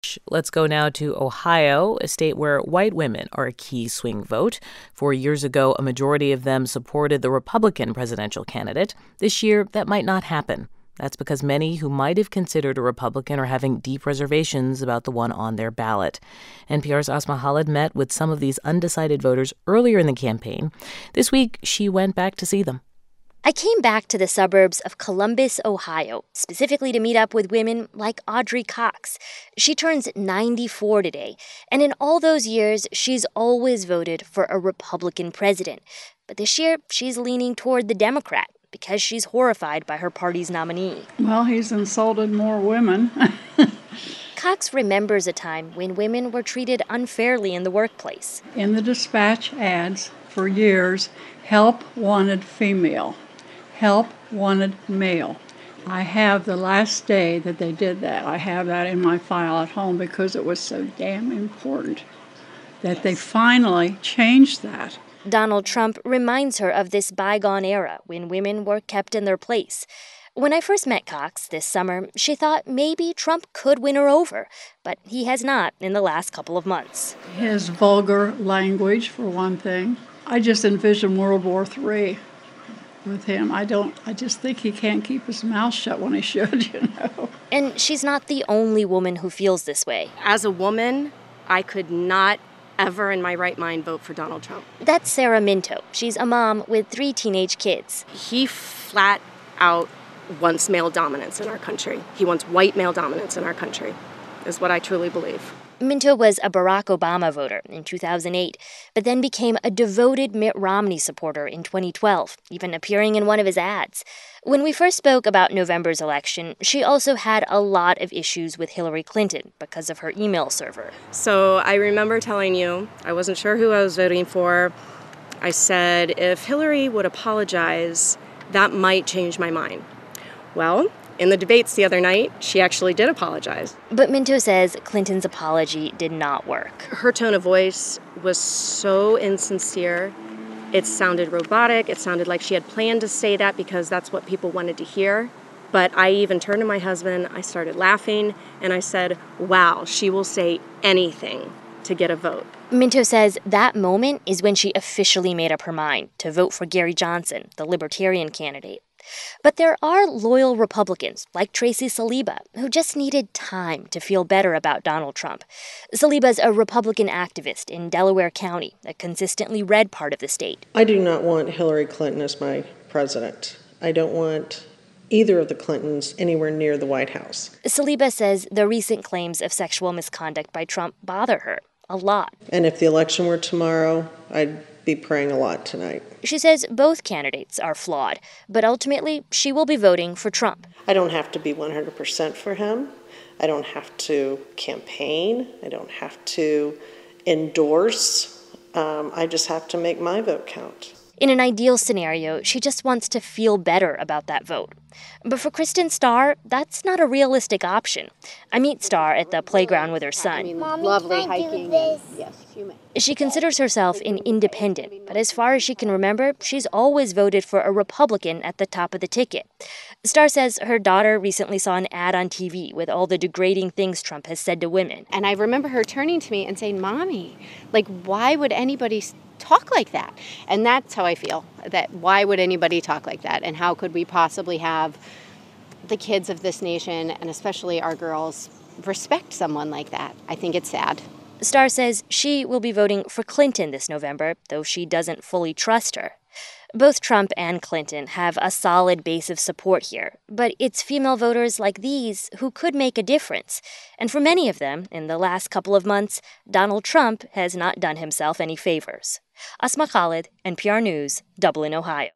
Let's go now to Ohio, a state where white women are a key swing vote. 4 years ago, a majority of them supported the Republican presidential candidate. This year, that might not happen. That's because many who might have considered a Republican are having deep reservations about the one on their ballot. NPR's Asma Khalid met with some of these undecided voters earlier in the campaign. This week, she went back to see them. I came back to the suburbs of Columbus, Ohio, specifically to meet up with women like Audrey Cox. She turns 94 today, and in all those years, she's always voted for a Republican president. But this year, she's leaning toward the Democrat because she's horrified by her party's nominee. Well, he's insulted more women. Cox remembers a time when women were treated unfairly in the workplace. In the dispatch ads for years, help wanted female. Help wanted male. I have the last day that they did that. I have that in my file at home because it was so damn important that they finally changed that. Donald Trump reminds her of this bygone era when women were kept in their place. When I first met Cox this summer, she thought maybe Trump could win her over, but he has not in the last couple of months. His vulgar language, for one thing. I just envision World War III. With him. I just think he can't keep his mouth shut when he should, And she's not the only woman who feels this way. As a woman, I could not ever in my right mind vote for Donald Trump. That's Sarah Minto. She's a mom with 3 teenage kids. He flat out wants male dominance in our country. He wants white male dominance in our country, is what I truly believe. Minto was a Barack Obama voter in 2008, but then became a devoted Mitt Romney supporter in 2012, even appearing in one of his ads. When we first spoke about November's election, she also had a lot of issues with Hillary Clinton because of her email server. So I remember telling you I wasn't sure who I was voting for. I said if Hillary would apologize, that might change my mind. Well, in the debates the other night, she actually did apologize. But Minto says Clinton's apology did not work. Her tone of voice was so insincere. It sounded robotic. It sounded like she had planned to say that because that's what people wanted to hear. But I even turned to my husband, I started laughing, and I said, wow, she will say anything to get a vote. Minto says that moment is when she officially made up her mind to vote for Gary Johnson, the Libertarian candidate. But there are loyal Republicans, like Tracy Saliba, who just needed time to feel better about Donald Trump. Saliba's a Republican activist in Delaware County, a consistently red part of the state. I do not want Hillary Clinton as my president. I don't want either of the Clintons anywhere near the White House. Saliba says the recent claims of sexual misconduct by Trump bother her a lot. And if the election were tomorrow, I'd be praying a lot tonight. She says both candidates are flawed, but ultimately she will be voting for Trump. I don't have to be 100% for him. I don't have to campaign. I don't have to endorse. I just have to make my vote count. In an ideal scenario, she just wants to feel better about that vote. But for Kristen Starr, that's not a realistic option. I meet Starr at the playground with her son. Mommy, lovely hiking. Yes, you may. She considers herself an independent, but as far as she can remember, she's always voted for a Republican at the top of the ticket. Starr says her daughter recently saw an ad on TV with all the degrading things Trump has said to women. And I remember her turning to me and saying, Mommy, why would anybody talk like that? And that's how I feel, that why would anybody talk like that? And how could we possibly have the kids of this nation, and especially our girls, respect someone like that? I think it's sad. Starr says she will be voting for Clinton this November, though she doesn't fully trust her. Both Trump and Clinton have a solid base of support here, but it's female voters like these who could make a difference. And for many of them, in the last couple of months, Donald Trump has not done himself any favors. Asma Khalid, NPR News, Dublin, Ohio.